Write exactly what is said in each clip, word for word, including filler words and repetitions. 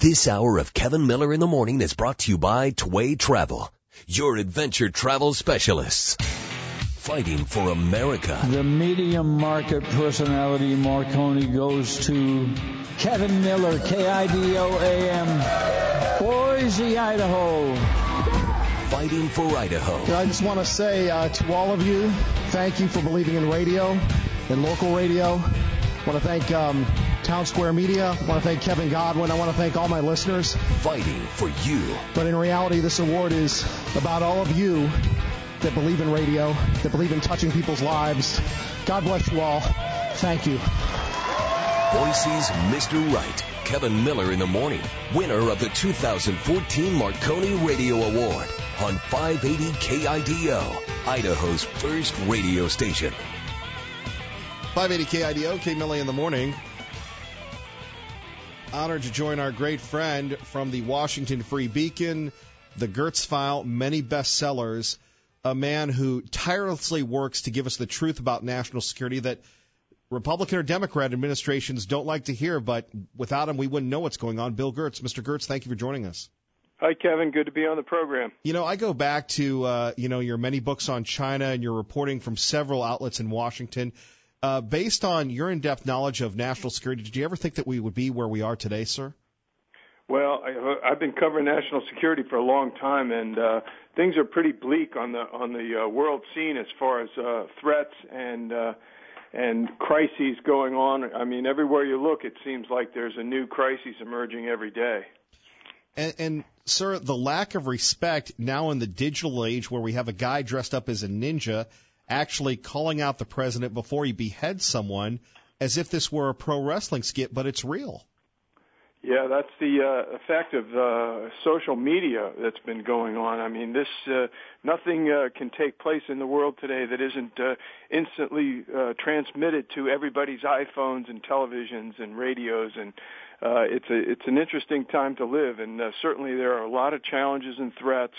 This hour of Kevin Miller in the Morning is brought to you by Tway Travel, your adventure travel specialists. Fighting for America. The medium market personality Marconi goes to Kevin Miller, K I D O A M, Boise, Idaho. Fighting for Idaho. I just want to say uh, to all of you, thank you for believing in radio, in local radio. I want to thank um, Town Square Media. I want to thank Kevin Godwin. I want to thank all my listeners. Fighting for you. But in reality, this award is about all of you that believe in radio, that believe in touching people's lives. God bless you all. Thank you. Boise's Mister Right, Kevin Miller in the Morning, winner of the two thousand fourteen Marconi Radio Award on five eighty K I D O, Idaho's first radio station. five eighty K I D O, K. Miller in the Morning. Honored to join our great friend from the Washington Free Beacon, the Gertz File, many bestsellers, a man who tirelessly works to give us the truth about national security that Republican or Democrat administrations don't like to hear, but without him we wouldn't know what's going on. Bill Gertz. Mister Gertz, thank you for joining us. Hi, Kevin. Good to be on the program. You know, I go back to, uh, you know, your many books on China and your reporting from several outlets in Washington. Uh, based on your in-depth knowledge of national security, did you ever think that we would be where we are today, sir? Well, I, I've been covering national security for a long time, and uh, things are pretty bleak on the on the uh, world scene as far as uh, threats and uh, and crises going on. I mean, everywhere you look, it seems like there's a new crisis emerging every day. And, and sir, the lack of respect now in the digital age, where we have a guy dressed up as a ninja actually calling out the president before he beheads someone, as if this were a pro wrestling skit, but it's real. Yeah, that's the uh, effect of uh, social media that's been going on. I mean, this uh, nothing uh, can take place in the world today that isn't uh, instantly uh, transmitted to everybody's iPhones and televisions and radios, and uh, it's a it's an interesting time to live. And uh, certainly there are a lot of challenges and threats.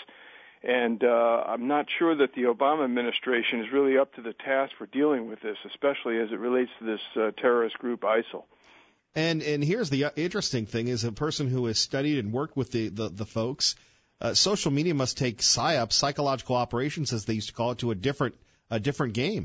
And uh, I'm not sure that the Obama administration is really up to the task for dealing with this, especially as it relates to this uh, terrorist group, ISIL. And and here's the interesting thing, is a person who has studied and worked with the, the, the folks, uh, social media must take PSYOPs, psychological operations, as they used to call it, to a different a different game.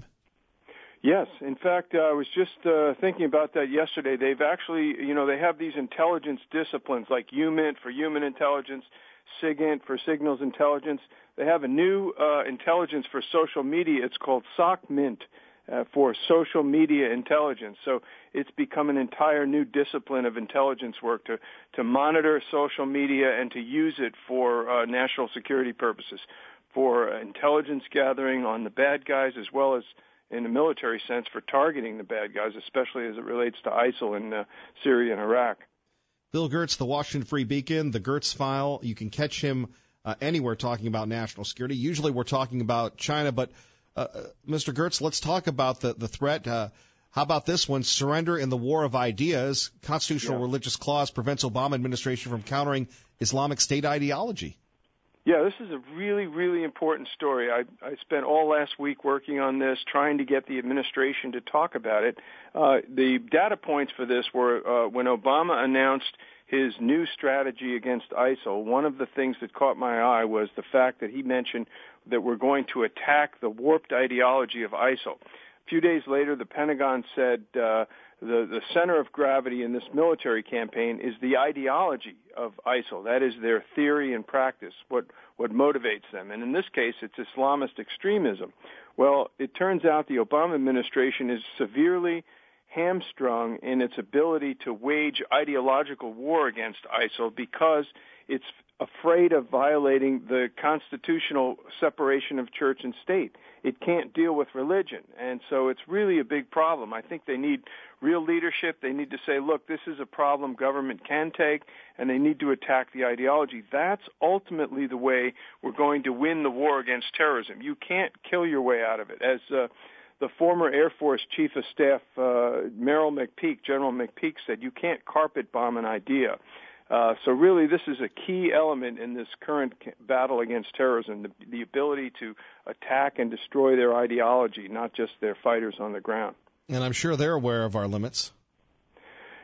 Yes. In fact, uh, I was just uh, thinking about that yesterday. They've actually, you know, they have these intelligence disciplines like UMINT for human intelligence, SIGINT for signals intelligence. They have a new uh, intelligence for social media. It's called SOCMINT uh, for social media intelligence. So it's become an entire new discipline of intelligence work to, to monitor social media and to use it for uh, national security purposes, for uh, intelligence gathering on the bad guys, as well as in a military sense for targeting the bad guys, especially as it relates to ISIL in uh, Syria and Iraq. Bill Gertz, the Washington Free Beacon, the Gertz File. You can catch him uh, anywhere talking about national security. Usually we're talking about China, but uh, Mister Gertz, let's talk about the, the threat. Uh, how about this one? Surrender in the war of ideas. Constitutional yeah. religious clause prevents Obama administration from countering Islamic State ideology. Yeah, this is a really, really important story. I, I spent all last week working on this, trying to get the administration to talk about it. Uh, the data points for this were uh, when Obama announced his new strategy against ISIL, one of the things that caught my eye was the fact that he mentioned that we're going to attack the warped ideology of ISIL. A few days later, the Pentagon said uh, the, the center of gravity in this military campaign is the ideology of ISIL. That is their theory and practice, what, what motivates them. And in this case, it's Islamist extremism. Well, it turns out the Obama administration is severely hamstrung in its ability to wage ideological war against ISIL because it's afraid of violating the constitutional separation of church and state. It can't deal with religion, and so it's really a big problem. I think they need real leadership. They need to say, look, this is a problem government can take, and they need to attack the ideology. That's ultimately the way we're going to win the war against terrorism. You can't kill your way out of it. As uh, the former Air Force Chief of Staff, uh, Merrill McPeak, General McPeak, said, you can't carpet bomb an idea. Uh, so really, this is a key element in this current battle against terrorism, the, the ability to attack and destroy their ideology, not just their fighters on the ground. And I'm sure they're aware of our limits.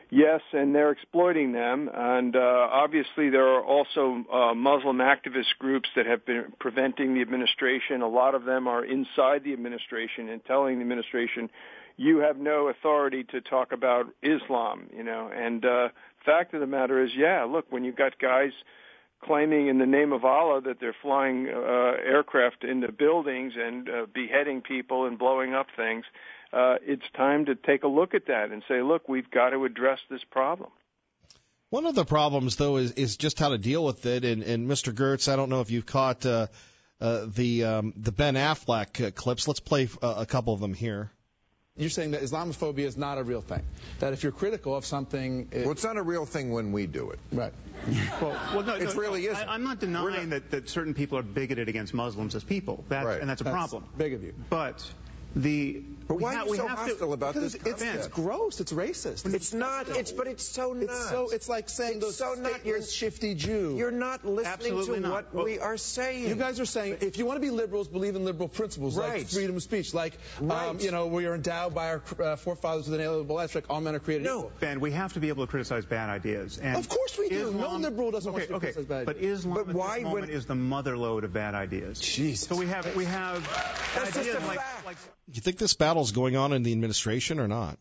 Yes, and they're exploiting them. And uh, obviously there are also uh, Muslim activist groups that have been preventing the administration. A lot of them are inside the administration and telling the administration, you have no authority to talk about Islam, you know. And uh, fact of the matter is, yeah, look, when you've got guys claiming in the name of Allah that they're flying uh, aircraft into buildings and uh, beheading people and blowing up things, Uh, it's time to take a look at that and say, look, we've got to address this problem. One of the problems, though, is, is just how to deal with it. And, and Mister Gertz, I don't know if you've caught uh, uh, the um, the Ben Affleck uh, clips. Let's play uh, a couple of them here. You're saying that Islamophobia is not a real thing. That if you're critical of something... It... Well, it's not a real thing when we do it. Right. Well, well no, it no, really no, isn't. I, I'm not denying not... That, that certain people are bigoted against Muslims as people. That's, right. And that's a that's problem. Big of you. But... The, but why ha- are you so have hostile to, about this it's, it's gross. It's racist. It's, it's not. It's but it's so not. It's so. It's like saying it's those so not. You're shifty Jew. You're not listening Absolutely to not. what well, we are saying. You guys are saying if you want to be liberals, believe in liberal principles right. like freedom of speech, like right. um, you know we are endowed by our uh, forefathers with an inalienable rights, like all men are created no. equal. Ben, we have to be able to criticize bad ideas. And of course we do. Islam, no liberal doesn't okay, want to okay, criticize bad but ideas. Islam but at why this moment when... is the motherlode of bad ideas. Jesus. So we have we have That's ideas just a like, fact. like. You think this battle's going on in the administration or not?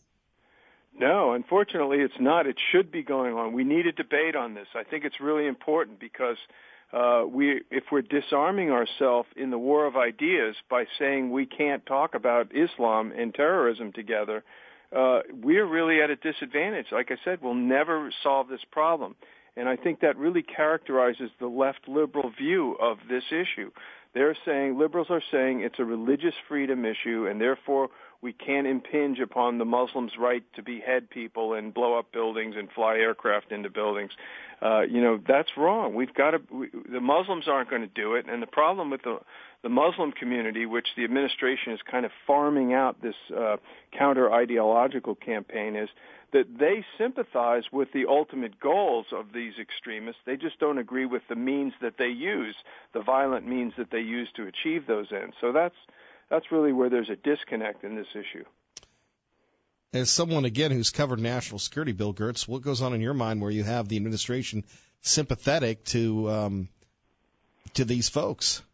No, unfortunately it's not. It should be going on. We need a debate on this. I think it's really important because uh, we, if we're disarming ourselves in the war of ideas by saying we can't talk about Islam and terrorism together, uh, we're really at a disadvantage. Like I said, we'll never solve this problem. And I think that really characterizes the left liberal view of this issue. They're saying, liberals are saying it's a religious freedom issue, and therefore we can't impinge upon the Muslims' right to behead people and blow up buildings and fly aircraft into buildings. Uh, you know, that's wrong. We've got to, we, the Muslims aren't going to do it, and the problem with the, the Muslim community, which the administration is kind of farming out this uh, counter-ideological campaign, is that they sympathize with the ultimate goals of these extremists. They just don't agree with the means that they use, the violent means that they use to achieve those ends. So that's that's really where there's a disconnect in this issue. As someone, again, who's covered national security, Bill Gertz, what goes on in your mind where you have the administration sympathetic to um, to these folks?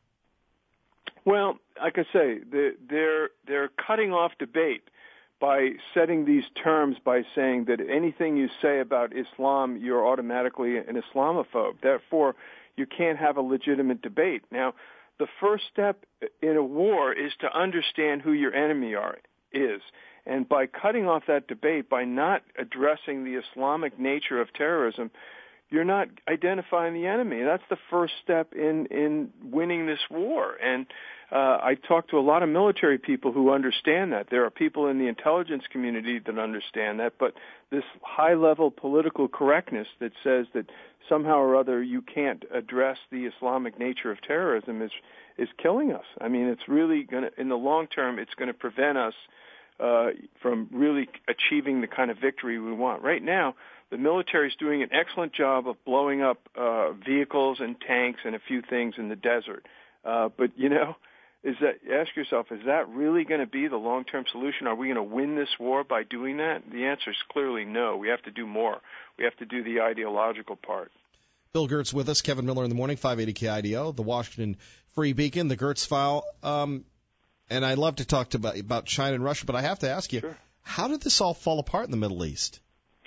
Well, like I say, they're they're cutting off debate by setting these terms by saying that anything you say about Islam, you're automatically an Islamophobe. Therefore, you can't have a legitimate debate. Now, the first step in a war is to understand who your enemy are, is. And by cutting off that debate, by not addressing the Islamic nature of terrorism, you're not identifying the enemy. That's the first step in, in winning this war. And uh, I talk to a lot of military people who understand that. There are people in the intelligence community that understand that, but this high-level political correctness that says that somehow or other you can't address the Islamic nature of terrorism is is killing us. I mean, it's really going to, in the long term, it's going to prevent us uh, from really achieving the kind of victory we want. Right now, the military is doing an excellent job of blowing up uh, vehicles and tanks and a few things in the desert. Uh, but, you know, is that, ask yourself, is that really going to be the long-term solution? Are we going to win this war by doing that? The answer is clearly no. We have to do more. We have to do the ideological part. Bill Gertz with us, Kevin Miller in the morning, five eighty K I D O, the Washington Free Beacon, the Gertz File. Um, and I love to talk to about, about China and Russia, but I have to ask you, sure. How did this all fall apart in the Middle East?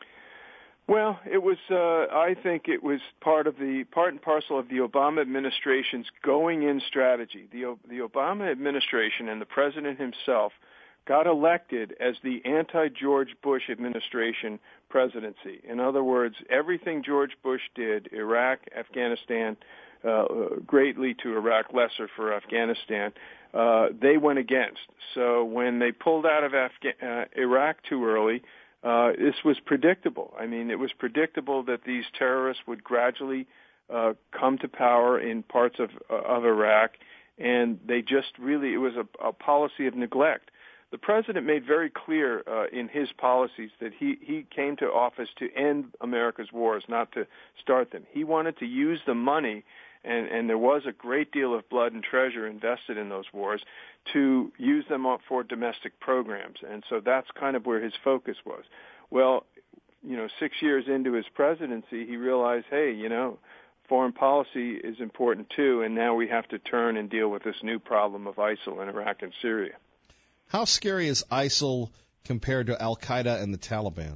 Well, it was, uh, I think it was part of the, part and parcel of the Obama administration's going-in strategy. The, the Obama administration and the president himself got elected as the anti-George Bush administration presidency. In other words, everything George Bush did, Iraq, Afghanistan, uh, greatly to Iraq, lesser for Afghanistan, uh, they went against. So when they pulled out of Afga- uh, Iraq too early, Uh, this was predictable. I mean, it was predictable that these terrorists would gradually uh, come to power in parts of uh, of Iraq, and they just really, it was a, a policy of neglect. The president made very clear uh, in his policies that he, he came to office to end America's wars, not to start them. He wanted to use the money, and, and there was a great deal of blood and treasure invested in those wars, to use them up for domestic programs. And so that's kind of where his focus was. Well, you know, six years into his presidency, he realized, hey, you know, foreign policy is important too, and now we have to turn and deal with this new problem of ISIL in Iraq and Syria. How scary is ISIL compared to Al-Qaeda and the Taliban?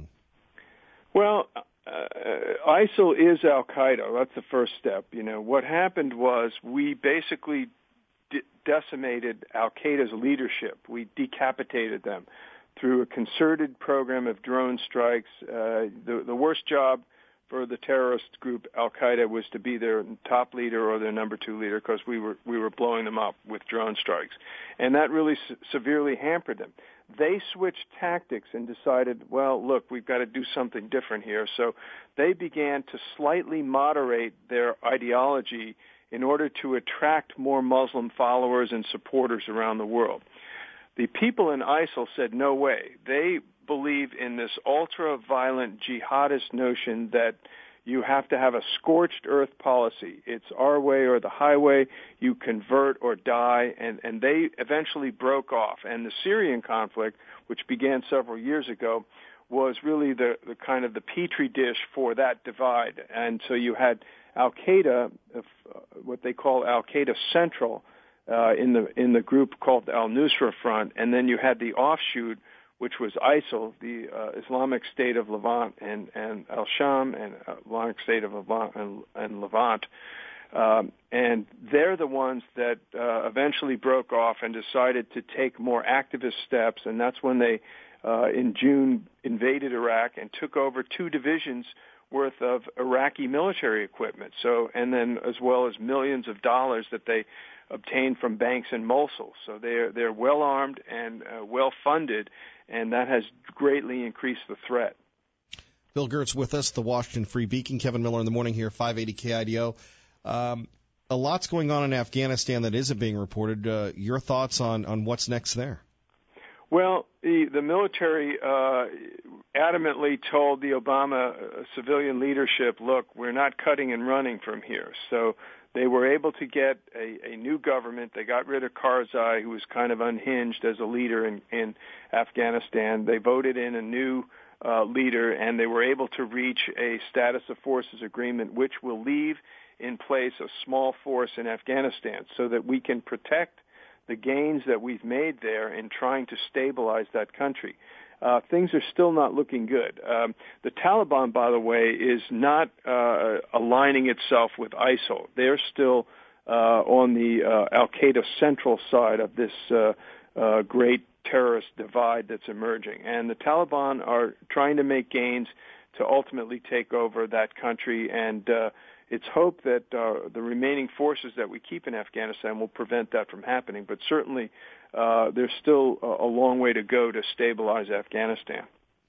Well, uh, ISIL is Al-Qaeda. That's the first step. You know, what happened was we basically de- decimated Al-Qaeda's leadership. We decapitated them through a concerted program of drone strikes. Uh, the, the worst job for the terrorist group Al-Qaeda was to be their top leader or their number two leader, because we were we were blowing them up with drone strikes, and that really se- severely hampered them. They switched tactics and decided, well, look, we've got to do something different here. So they began to slightly moderate their ideology in order to attract more Muslim followers and supporters around the world. The people in ISIL said, no way. They believe in this ultra-violent jihadist notion that you have to have a scorched earth policy. It's our way or the highway. You convert or die. And, and they eventually broke off. And the Syrian conflict, which began several years ago, was really the, the kind of the petri dish for that divide. And so you had Al-Qaeda, uh, what they call Al-Qaeda Central, uh, in the in the group called the Al-Nusra Front, and then you had the offshoot, which was ISIL, the uh, Islamic State of Levant, and, and Al-Sham, and uh, Islamic State of Levant, and, and Levant. Um, and they're the ones that uh, eventually broke off and decided to take more activist steps, and that's when they, uh, in June, invaded Iraq and took over two divisions worth of Iraqi military equipment. So, and then as well as millions of dollars that they obtained from banks in Mosul. So they're they're well armed and uh, well funded, and that has greatly increased the threat. Bill Gertz with us, the Washington Free Beacon. Kevin Miller in the morning here, five eighty K I D O. Um, a lot's going on in Afghanistan that isn't being reported. Uh, your thoughts on, on what's next there? Well, the, the military uh, adamantly told the Obama uh, civilian leadership, look, we're not cutting and running from here. So they were able to get a, a new government. They got rid of Karzai, who was kind of unhinged as a leader in, in Afghanistan. They voted in a new uh, leader, and they were able to reach a status of forces agreement, which will leave in place a small force in Afghanistan so that we can protect the gains that we've made there in trying to stabilize that country. Uh, things are still not looking good. Um, the Taliban, by the way, is not uh, aligning itself with ISIL. They're still uh, on the uh, Al-Qaeda central side of this uh, uh, great terrorist divide that's emerging. And the Taliban are trying to make gains to ultimately take over that country, and uh, it's hoped that uh, the remaining forces that we keep in Afghanistan will prevent that from happening. But certainly, uh, there's still a, a long way to go to stabilize Afghanistan.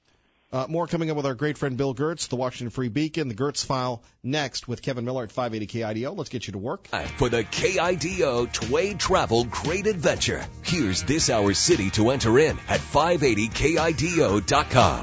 Uh, more coming up with our great friend Bill Gertz, the Washington Free Beacon, the Gertz File, next with Kevin Miller at five eighty K I D O. Let's get you to work. For the K I D O Tway Travel Great Adventure, here's this hour's city to enter in at five eighty K I D O dot com.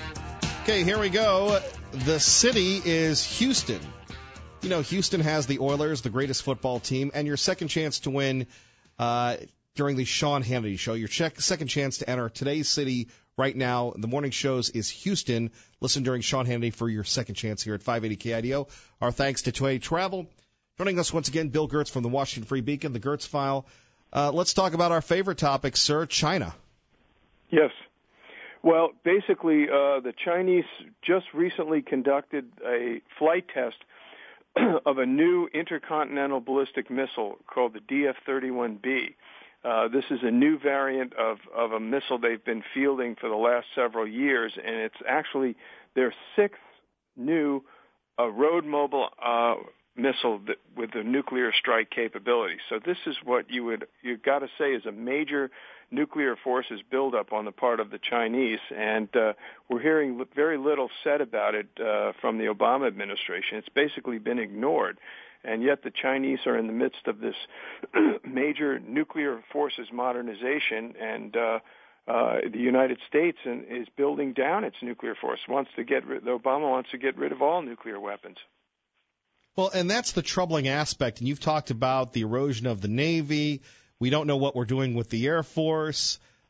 Okay, here we go. The city is Houston. You know, Houston has the Oilers, the greatest football team, and your second chance to win uh, during the Sean Hannity Show. Your check, second chance to enter today's city right now. The morning shows is Houston. Listen during Sean Hannity for your second chance here at five eighty K I D O. Our thanks to Tway Travel. Joining us once again, Bill Gertz from the Washington Free Beacon, the Gertz File. Uh, let's talk about our favorite topic, sir, China. Yes. Well, basically, uh, the Chinese just recently conducted a flight test of a new intercontinental ballistic missile called the D F thirty-one B. Uh, this is a new variant of, of a missile they've been fielding for the last several years, and it's actually their sixth new uh, road mobile uh, missile that, with a nuclear strike capability. So this is what you would you got to say is a major nuclear forces buildup on the part of the Chinese, and uh, we're hearing very little said about it uh, from the Obama administration. It's basically been ignored, and yet the Chinese are in the midst of this major nuclear forces modernization, and uh, uh, the United States is building down its nuclear force. Wants to get rid, Obama wants to get rid of all nuclear weapons. Well, and that's the troubling aspect, and you've talked about the erosion of the Navy. We don't know what we're doing with the Air Force.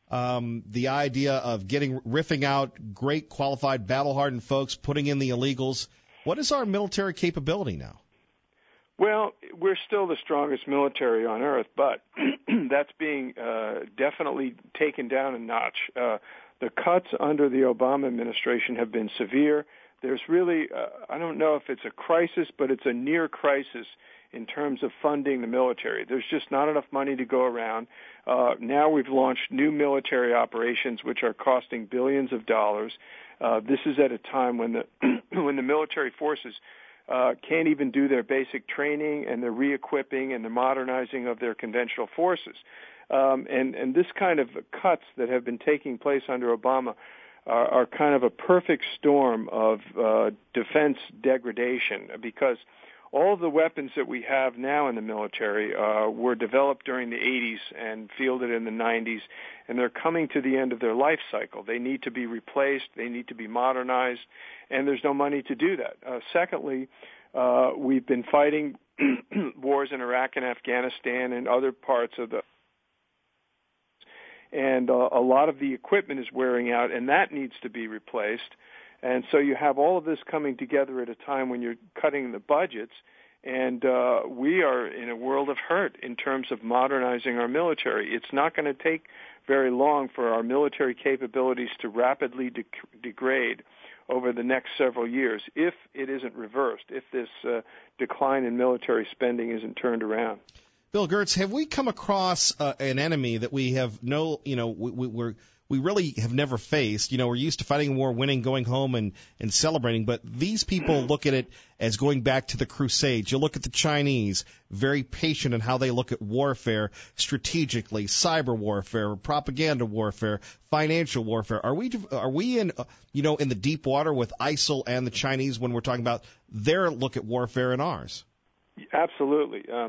um, the idea of getting riffing out great, qualified, battle-hardened folks, putting in the illegals. What is our military capability now? Well, we're still the strongest military on earth, but that's being uh, definitely taken down a notch. Uh, the cuts under the Obama administration have been severe. There's really, uh, I don't know if it's a crisis, but it's a near crisis in terms of funding the military. There's just not enough money to go around. Uh, now we've launched new military operations, which are costing billions of dollars. Uh, this is at a time when the when the military forces uh, can't even do their basic training and the re-equipping and the modernizing of their conventional forces. Um, and, and this kind of cuts that have been taking place under Obama are, are kind of a perfect storm of uh, defense degradation, because all of the weapons that we have now in the military uh, were developed during the eighties and fielded in the nineties, and they're coming to the end of their life cycle. They need to be replaced, they need to be modernized, and there's no money to do that. Uh, secondly, uh, we've been fighting wars in Iraq and Afghanistan and other parts of the and uh, a lot of the equipment is wearing out, and that needs to be replaced. And so you have all of this coming together at a time when you're cutting the budgets, and uh, we are in a world of hurt in terms of modernizing our military. It's not going to take very long for our military capabilities to rapidly de- degrade over the next several years if it isn't reversed, if this uh, decline in military spending isn't turned around. Bill Gertz, have we come across uh, an enemy that we have no, you know, we, we, we're we really have never faced? You know, we're used to fighting a war, winning, going home, and, and celebrating, but these people look at it as going back to the Crusades. You look at the Chinese, very patient in how they look at warfare strategically, cyber warfare, propaganda warfare, financial warfare. Are we are we in, uh, you know, in the deep water with ISIL and the Chinese when we're talking about their look at warfare and ours? Absolutely. Um,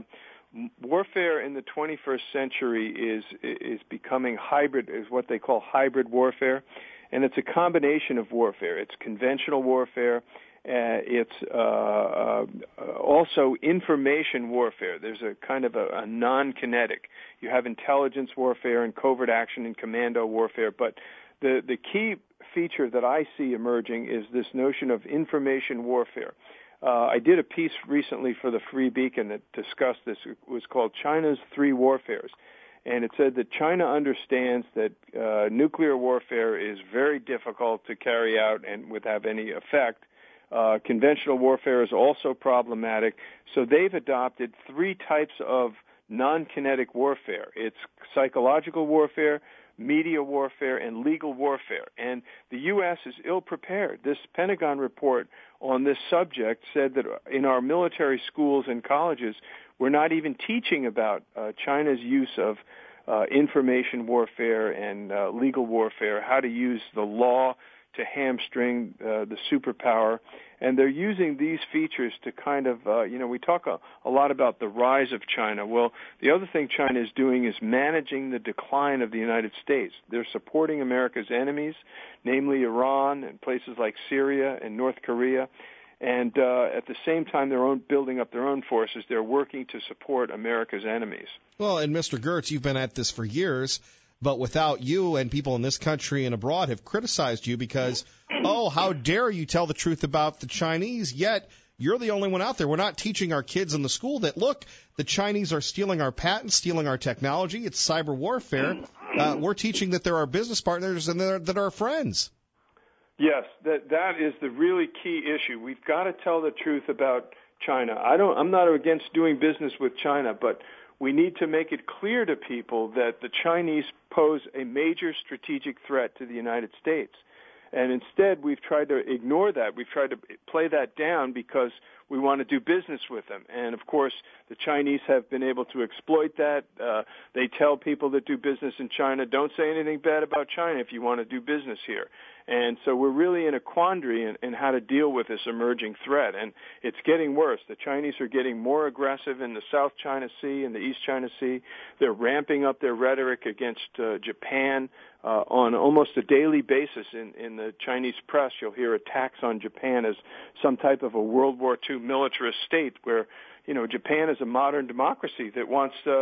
Warfare in the twenty-first century is is becoming hybrid, is what they call hybrid warfare, and it's a combination of warfare. It's conventional warfare. Uh, it's uh, uh, also information warfare. There's a kind of a, a non-kinetic. You have intelligence warfare and covert action and commando warfare, but the the key feature that I see emerging is this notion of information warfare. Uh, I did a piece recently for the Free Beacon that discussed this. It was called China's Three Warfares. And it said that China understands that uh, nuclear warfare is very difficult to carry out and would have any effect. Uh, conventional warfare is also problematic. So they've adopted three types of non-kinetic warfare. It's psychological warfare, media warfare, and legal warfare. And the U S is ill-prepared. This Pentagon report on this subject said that in our military schools and colleges, we're not even teaching about uh, China's use of uh, information warfare and uh, legal warfare, how to use the law to hamstring uh, the superpower. And they're using these features to kind of, uh, you know, we talk a, a lot about the rise of China. Well, the other thing China is doing is managing the decline of the United States. They're supporting America's enemies, namely Iran and places like Syria and North Korea. And uh, at the same time, they're own, building up their own forces. They're working to support America's enemies. Well, and Mister Gertz, you've been at this for years. But without you, and people in this country and abroad have criticized you because, oh, how dare you tell the truth about the Chinese, yet you're the only one out there. We're not teaching our kids in the school that, look, the Chinese are stealing our patents, stealing our technology. It's cyber warfare. Uh, we're teaching that they're our business partners and they're, that are our friends. Yes, that that is the really key issue. We've got to tell the truth about China. I don't. I'm not against doing business with China, but we need to make it clear to people that the Chinese pose a major strategic threat to the United States. And instead, we've tried to ignore that. We've tried to play that down because we want to do business with them. And, of course, the Chinese have been able to exploit that. Uh, they tell people that do business in China, don't say anything bad about China if you want to do business here. And so we're really in a quandary in, in how to deal with this emerging threat. And it's getting worse. The Chinese are getting more aggressive in the South China Sea and the East China Sea. They're ramping up their rhetoric against uh, Japan uh, on almost a daily basis. In, in the Chinese press, you'll hear attacks on Japan as some type of a World War Two militarist state where, you know, Japan is a modern democracy that wants uh,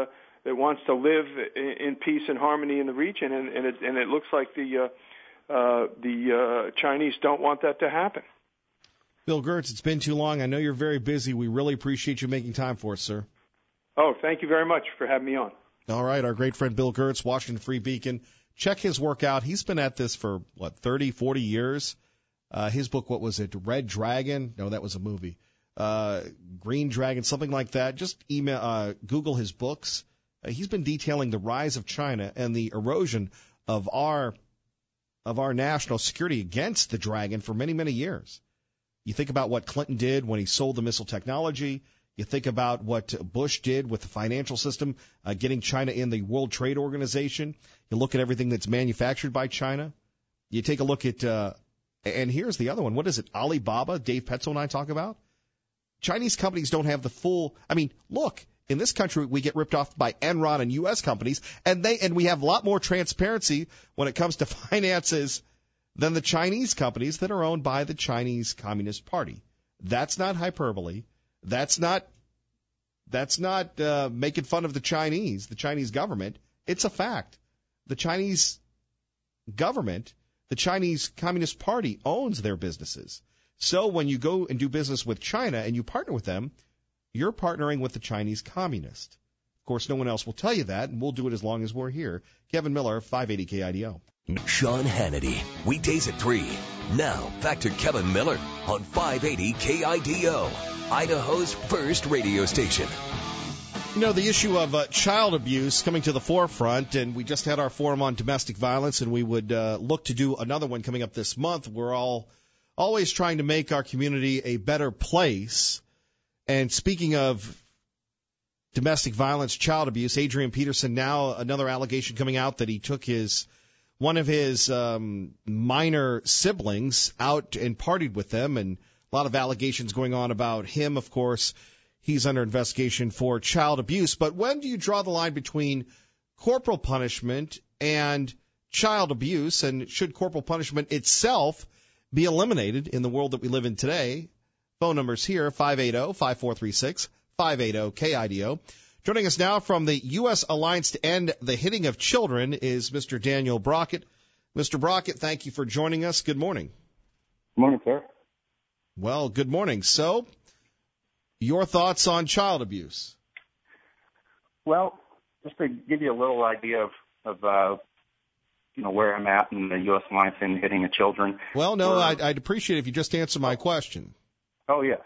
that wants to live in, in peace and harmony in the region, and, and, it, and it looks like the uh, uh, the uh, Chinese don't want that to happen. Bill Gertz, it's been too long. I know you're very busy. We really appreciate you making time for us, sir. Oh, thank you very much for having me on. All right, our great friend Bill Gertz, Washington Free Beacon. Check his work out. He's been at this for, what, thirty, forty years. Uh, his book, what was it, Red Dragon? No, that was a movie. Uh, Green Dragon, something like that. Just email, uh, Google his books. Uh, he's been detailing the rise of China and the erosion of our of our national security against the dragon for many, many years. You think about what Clinton did when he sold the missile technology. You think about what Bush did with the financial system, uh, getting China in the World Trade Organization. You look at everything that's manufactured by China. You take a look at, uh, and here's the other one. What is it? Alibaba, Dave Petzel and I talk about. Chinese companies don't have the full, I mean, look, in this country we get ripped off by Enron and U S companies, and they and we have a lot more transparency when it comes to finances than the Chinese companies that are owned by the Chinese Communist Party. That's not hyperbole. That's not that's not uh, making fun of the Chinese, the Chinese government. It's a fact. The Chinese government, the Chinese Communist Party owns their businesses. So when you go and do business with China and you partner with them, you're partnering with the Chinese communist. Of course, no one else will tell you that, and we'll do it as long as we're here. Kevin Miller, five eighty K I D O. Sean Hannity, weekdays at three. Now, back to Kevin Miller on five eighty K I D O, Idaho's first radio station. You know, the issue of uh, child abuse coming to the forefront, and we just had our forum on domestic violence, and we would uh, look to do another one coming up this month. We're all always trying to make our community a better place. And speaking of domestic violence, child abuse, Adrian Peterson, now another allegation coming out that he took his one of his um, minor siblings out and partied with them, and a lot of allegations going on about him. Of course, he's under investigation for child abuse. But when do you draw the line between corporal punishment and child abuse, and should corporal punishment itself be eliminated in the world that we live in today? Phone numbers here, five eight zero, five four three six, five eight zero K I D O. Joining us now from the U S Alliance to End the Hitting of Children is Mister Daniel Brockett. Mister Brockett, thank you for joining us. Good morning. Good morning, sir. Well, good morning. So, your thoughts on child abuse? Well, just to give you a little idea of, of uh, you know, where I'm at in the U S Alliance in Hitting of Children. Well, no, I'd, I'd appreciate it if you just answer my question. Oh, yes.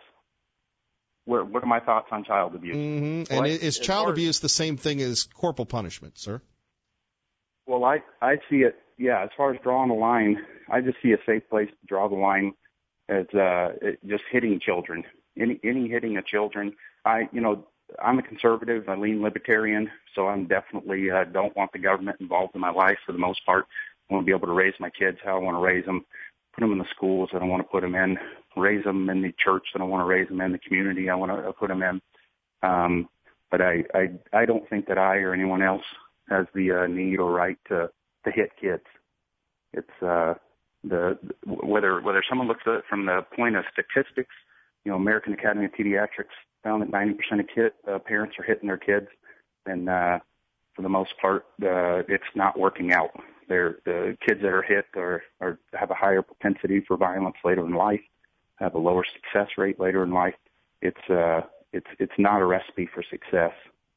Where, what are my thoughts on child abuse? Mm-hmm. Well, and I, is child as, abuse the same thing as corporal punishment, sir? Well, I, I see it, yeah, as far as drawing the line, I just see a safe place to draw the line as uh, it, just hitting children. Any, any hitting of children. I, you know, I'm a conservative. I lean libertarian, so I'm definitely uh, don't want the government involved in my life for the most part. I want to be able to raise my kids how I want to raise them, put them in the schools that I want to put them in, raise them in the church that I want to raise them in, the community I want to put them in. Um, but I, I, I don't think that I or anyone else has the uh, need or right to, to hit kids. It's uh, the whether whether someone looks at it from the point of statistics. You know, American Academy of Pediatrics found that ninety percent of kid, uh, parents are hitting their kids, and uh, for the most part, uh, it's not working out. They're, the kids that are hit are, are have a higher propensity for violence later in life, have a lower success rate later in life. It's uh, it's it's not a recipe for success,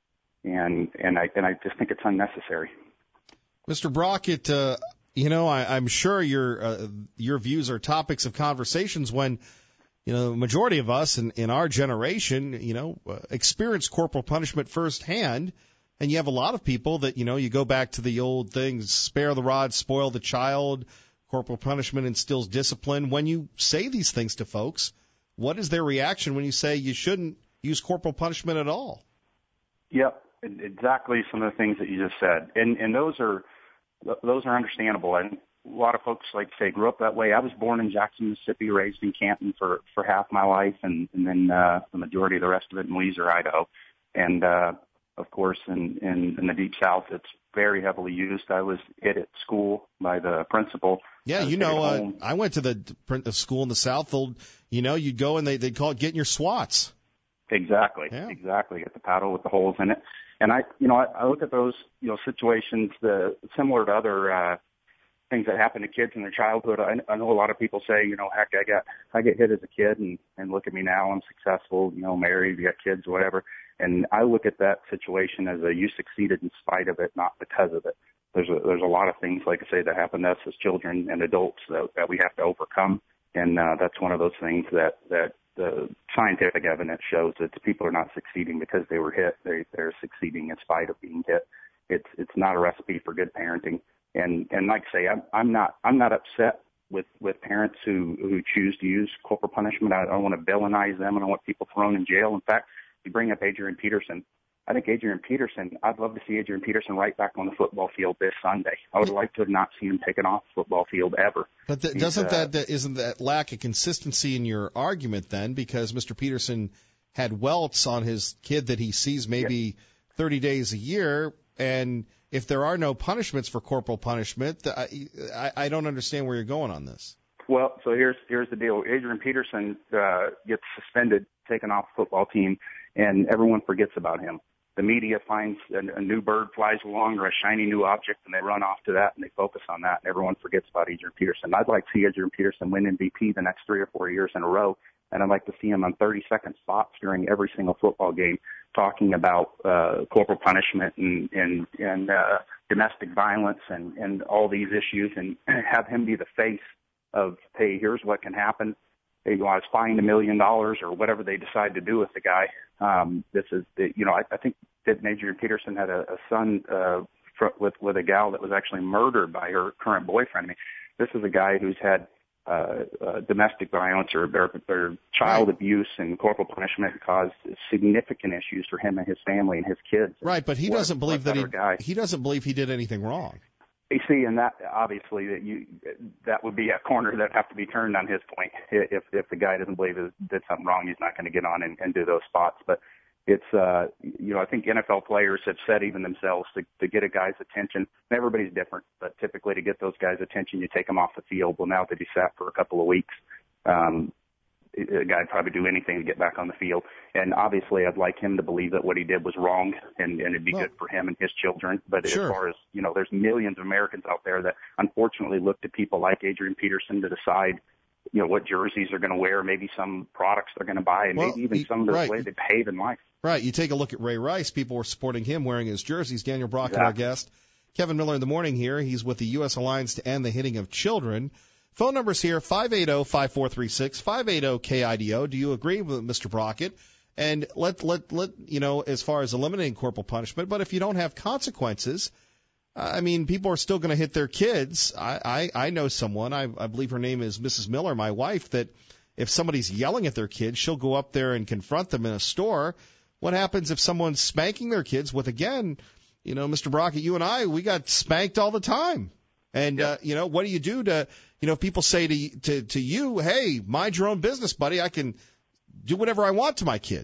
and and I and I just think it's unnecessary. Mister Brockett, uh, you know, I, I'm sure your uh, your views are topics of conversations when, you know, the majority of us in, in our generation, you know, uh, experience corporal punishment firsthand. And you have a lot of people that, you know, you go back to the old things, spare the rod, spoil the child, corporal punishment instills discipline. When you say these things to folks, what is their reaction when you say you shouldn't use corporal punishment at all? Yep, exactly some of the things that you just said. And and those are those are understandable. And a lot of folks, like say, grew up that way. I was born in Jackson, Mississippi, raised in Canton for, for half my life, and, and then uh, the majority of the rest of it in Weiser, Idaho. And uh Of course, in, in, in the Deep South, it's very heavily used. I was hit at school by the principal. Yeah, you know, uh, I went to the, the school in the South. They'll, you know, you'd go and they, they'd call it getting your swats. Exactly, yeah. exactly. Get the paddle with the holes in it. And I, you know, I, I look at those, you know, situations the similar to other uh, things that happen to kids in their childhood. I, I know a lot of people say, you know, heck, I got I get hit as a kid, and and look at me now, I'm successful, you know, married, you got kids, whatever. And I look at that situation as a you succeeded in spite of it, not because of it. There's a there's a lot of things, like I say, that happen to us as children and adults that, that we have to overcome, and uh, that's one of those things that that the scientific evidence shows that people are not succeeding because they were hit. They they're succeeding in spite of being hit. It's it's not a recipe for good parenting. And and like I say, I'm I'm not I'm not upset with with parents who who choose to use corporal punishment. I don't want to villainize them. I don't want people thrown in jail. In fact, you bring up Adrian Peterson. I think Adrian Peterson, I'd love to see Adrian Peterson right back on the football field this Sunday. I would like to have not seen him taken off the football field ever. But the, doesn't uh, that, that isn't that lack of consistency in your argument then? Because Mister Peterson had welts on his kid that he sees maybe yeah. thirty days a year, and if there are no punishments for corporal punishment, I, I, I don't understand where you're going on this. Well, so here's here's the deal. Adrian Peterson uh, gets suspended, taken off the football team, and everyone forgets about him. The media finds a, a new bird flies along or a shiny new object, and they run off to that, and they focus on that, and everyone forgets about Adrian Peterson. I'd like to see Adrian Peterson win M V P the next three or four years in a row, and I'd like to see him on thirty-second spots during every single football game talking about uh, corporal punishment and, and, and uh, domestic violence and, and all these issues, and have him be the face of, hey, here's what can happen. Hey, you want to fined a million dollars or whatever they decide to do with the guy. Um, this is, the, you know, I, I think that Adrian Peterson had a, a son uh, fr- with with a gal that was actually murdered by her current boyfriend. I mean, this is a guy who's had uh, uh, domestic violence or, or, or child right. abuse and corporal punishment caused significant issues for him and his family and his kids. Right, but he what, doesn't believe that he guy. he doesn't believe he did anything wrong. You see, and that obviously that you that would be a corner that have to be turned on his point. If if the guy doesn't believe he did something wrong, he's not going to get on and, and do those spots. But it's uh you know I think N F L players have said even themselves to to get a guy's attention. And everybody's different, but typically to get those guys' attention, you take them off the field. Well, now that he sat for a couple of weeks, um, a guy'd probably do anything to get back on the field. And obviously, I'd like him to believe that what he did was wrong, and, and it'd be well, good for him and his children. But sure. as far as, you know, there's millions of Americans out there that unfortunately look to people like Adrian Peterson to decide, you know, what jerseys they're going to wear, maybe some products they're going to buy, and well, maybe even he, some of the right. way they behave in life. Right. You take a look at Ray Rice. People were supporting him wearing his jerseys. Daniel Brockett, exactly. our guest. Kevin Miller in the morning here. He's with the U S Alliance to End the Hitting of Children. Phone number's here, five eight zero, five four three six, five eight zero K I D O. Do you agree with Mister Brockett? And let, let, let, you know, as far as eliminating corporal punishment, but if you don't have consequences, I mean, people are still going to hit their kids. I, I, I know someone, I, I believe her name is Missus Miller, my wife, that if somebody's yelling at their kids, she'll go up there and confront them in a store. What happens if someone's spanking their kids with, again, you know, Mister Brockett, you and I, we got spanked all the time. And, yep. uh, you know, what do you do to, you know, if people say to, to, to you, hey, mind your own business, buddy, I can do whatever I want to my kid.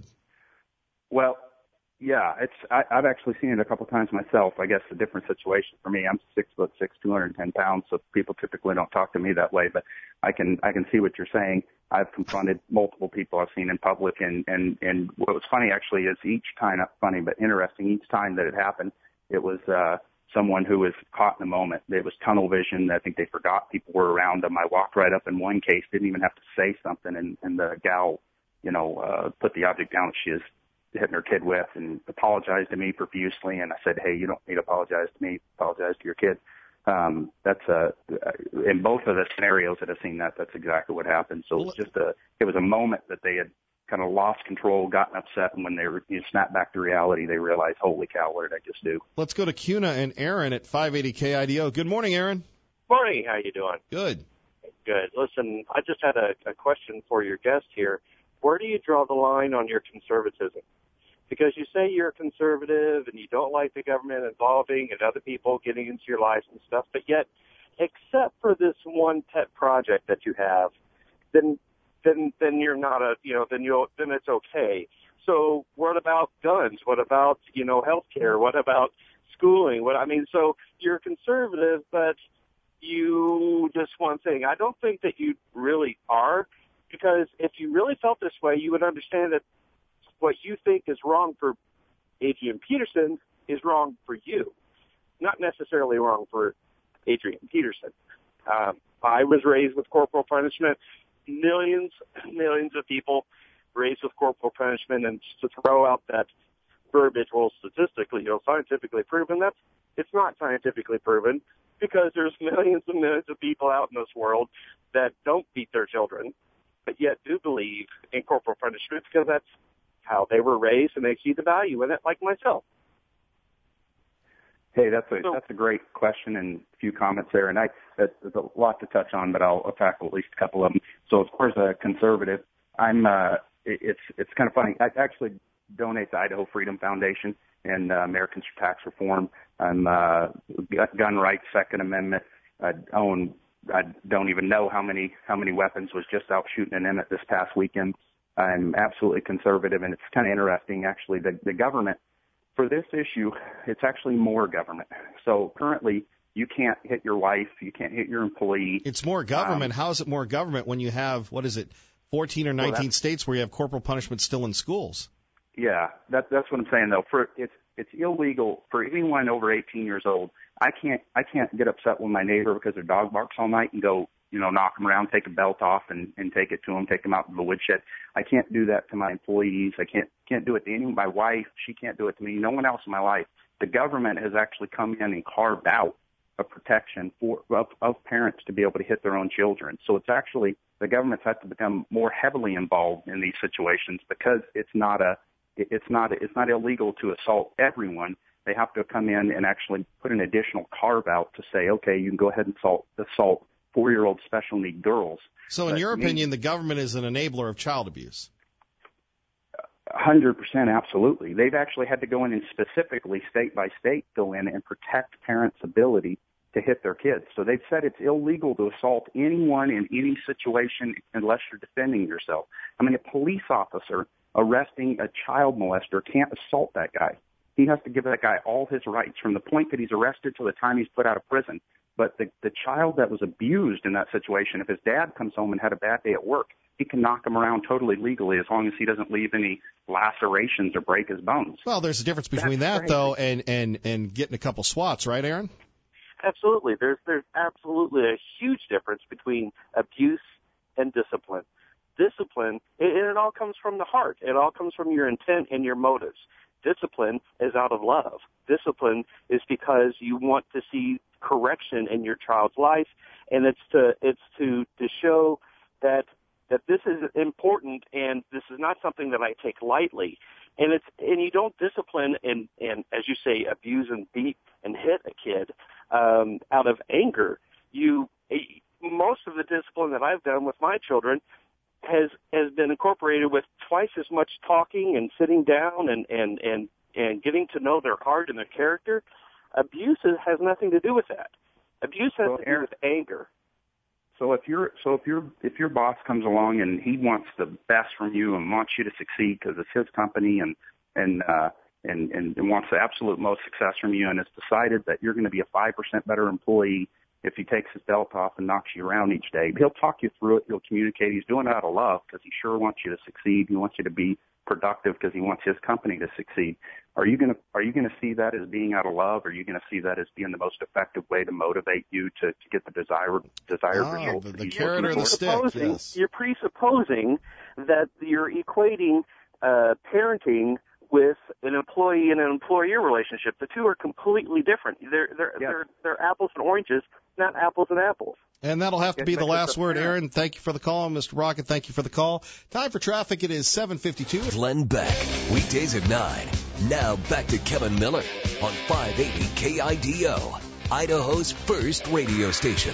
Well, yeah, it's, I, I've actually seen it a couple times myself. I guess a different situation for me. I'm six foot six, two hundred ten pounds, so people typically don't talk to me that way, but I can, I can see what you're saying. I've confronted multiple people I've seen in public, and, and, and what was funny actually is each time, not funny, but interesting, each time that it happened, it was, uh, someone who was caught in the moment. It was tunnel vision. I think they forgot people were around them. I walked right up in one case, didn't even have to say something, and, and the gal, you know, uh, put the object down that she was hitting her kid with and apologized to me profusely. And I said, hey, you don't need to apologize to me. Apologize to your kid. Um, that's uh, in both of the scenarios that I've seen that, that's exactly what happened. So it was just a, it was a moment that they had kind of lost control, gotten upset, and when they were, you know, snapped back to reality, they realized, holy cow, what did I just do? Let's go to Cuna and Aaron at five eighty K I D O. Good morning, Aaron. Morning. How you doing? Good. Good. Listen, I just had a, a question for your guest here. Where do you draw the line on your conservatism? Because you say you're conservative and you don't like the government involving and other people getting into your lives and stuff, but yet, except for this one pet project that you have, then then then you're not a, you know, then you then it's okay. So what about guns? What about, you know, healthcare? What about schooling? What I mean, so you're conservative, but you just one thing. I don't think that you really are, because if you really felt this way, you would understand that what you think is wrong for Adrian Peterson is wrong for you, not necessarily wrong for Adrian Peterson. Um, I was raised with corporal punishment. Millions, millions of people raised with corporal punishment, and to throw out that verbiage, well, statistically, you know, scientifically proven, that's, it's not scientifically proven, because there's millions and millions of people out in this world that don't beat their children, but yet do believe in corporal punishment because that's how they were raised and they see the value in it, like myself. Hey, that's a that's a great question and a few comments there, and I that's, there's a lot to touch on, but I'll, I'll tackle at least a couple of them. So, of course, a conservative, I'm uh, it, it's it's kind of funny. I actually donate to Idaho Freedom Foundation and uh, Americans for Tax Reform. I'm uh, gun rights, Second Amendment. I own. I don't even know how many how many weapons. Was just out shooting an Emmett this past weekend. I'm absolutely conservative, and it's kind of interesting, actually. The, the government, for this issue, it's actually more government. So currently, you can't hit your wife, you can't hit your employee. It's more government. Um, How is it more government when you have, what is it, fourteen or nineteen well, states where you have corporal punishment still in schools? Yeah, that, that's what I'm saying, though. For it's it's illegal for anyone over eighteen years old. I can't I can't get upset with my neighbor because their dog barks all night and go, you know, knock them around, take a belt off, and, and take it to them, take them out to the woodshed. I can't do that to my employees. I can't can't do it to any my wife. She can't do it to me. No one else in my life. The government has actually come in and carved out a protection for of, of parents to be able to hit their own children. So it's actually the government's had to become more heavily involved in these situations because it's not a it's not it's not illegal to assault everyone. They have to come in and actually put an additional carve out to say, okay, you can go ahead and assault assault four-year-old special need girls. So in but your opinion, me, the government is an enabler of child abuse? one hundred percent, absolutely. They've actually had to go in and specifically, state by state, go in and protect parents' ability to hit their kids. So they've said it's illegal to assault anyone in any situation unless you're defending yourself. I mean, a police officer arresting a child molester can't assault that guy. He has to give that guy all his rights from the point that he's arrested to the time he's put out of prison. But the, the child that was abused in that situation, if his dad comes home and had a bad day at work, he can knock him around totally legally as long as he doesn't leave any lacerations or break his bones. Well, there's a difference between That's that, crazy. though, and, and, and getting a couple swats, right, Aaron? Absolutely. There's, there's absolutely a huge difference between abuse and discipline. Discipline, and it all comes from the heart. It all comes from your intent and your motives. Discipline is out of love. Discipline is because you want to see correction in your child's life, and it's to it's to to show that that this is important and this is not something that I take lightly. And it's and you don't discipline and and as you say, abuse and beat and hit a kid um, out of anger. You most of the discipline that I've done with my children has has been incorporated with twice as much talking and sitting down and and and and getting to know their heart and their character. Abuse has nothing to do with that. Abuse has so, to do with anger. So if you're so if your if your boss comes along and he wants the best from you and wants you to succeed because it's his company and and uh, and and wants the absolute most success from you, and it's decided that you're going to be a five percent better employee if he takes his belt off and knocks you around each day. He'll talk you through it. He'll communicate. He's doing it out of love because he sure wants you to succeed. He wants you to be productive because he wants his company to succeed. Are you going to are you going to see that as being out of love? Or are you going to see that as being the most effective way to motivate you to, to get the desired desired oh, result? The, the carrot or the stick. Yes. You're presupposing that you're equating uh, parenting with an employee and an employer relationship. The two are completely different. They're they're yes. they're, they're apples and oranges, not apples and apples. And that'll have to be the last word, Aaron. Thank you for the call, Mister Rocket. Thank you for the call. Time for traffic. It is seven fifty-two. Glenn Beck, weekdays at nine. Now back to Kevin Miller on five eighty K I D O, Idaho's first radio station.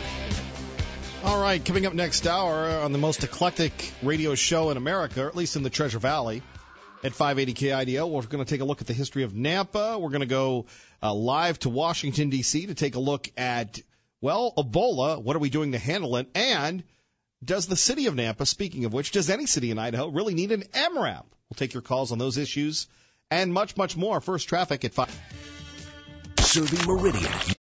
All right, coming up next hour on the most eclectic radio show in America, or at least in the Treasure Valley, at five eighty K I D O. We're going to take a look at the history of Nampa. We're going to go uh, live to Washington, D C to take a look at, well, Ebola. What are we doing to handle it? And does the city of Nampa, speaking of which, does any city in Idaho really need an M RAP? We'll take your calls on those issues and much, much more. First, traffic at five. Serving Meridian.